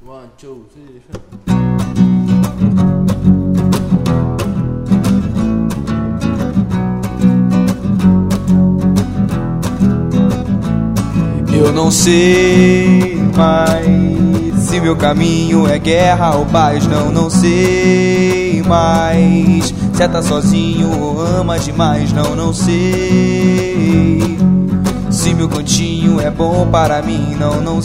One, two, three. Eu não sei mais se meu caminho é guerra ou paz. Não sei mais se é tá sozinho ou ama demais. Não sei se meu cantinho é bom para mim. Não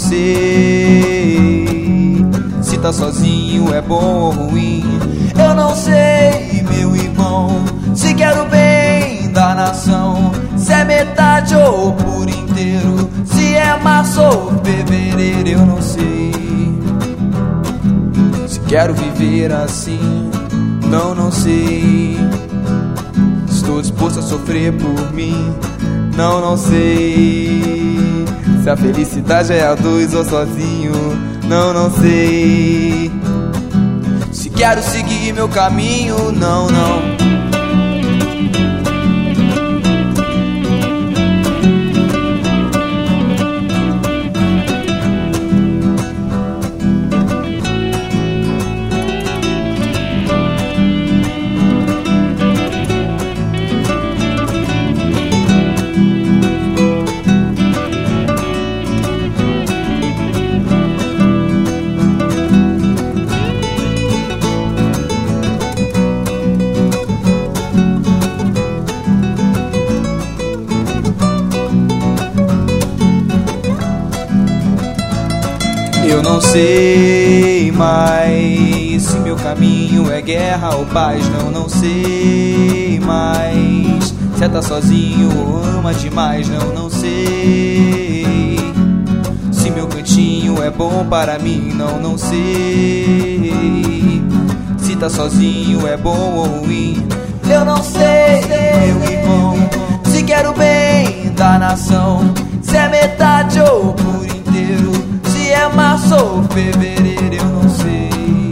sei se tá sozinho é bom ou ruim. Eu não sei, meu irmão, se quero o bem da nação, se é metade ou por inteiro, se é março ou fevereiro. Eu não sei se quero viver assim. Não sei. Estou disposto a sofrer por mim. Não sei se a felicidade é a dois ou sozinho. Não sei se quero seguir meu caminho. Não. Eu não sei mais se meu caminho é guerra ou paz. Não sei mais se é tá sozinho ou ama demais. Não sei se meu cantinho é bom para mim. Não sei se tá sozinho é bom ou ruim. Eu não sei, meu irmão, se quero o bem da nação, se é metade ou por inteiro, se é março ou fevereiro. Eu não sei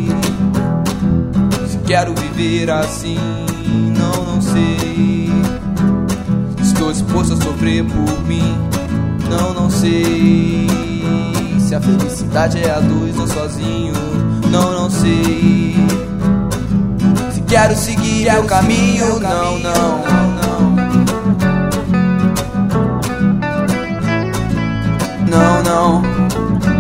se quero viver assim. Não sei. Estou disposto a sofrer por mim. Não sei se a felicidade é a dois ou sozinho. Não sei se quero seguir meu caminho. Não.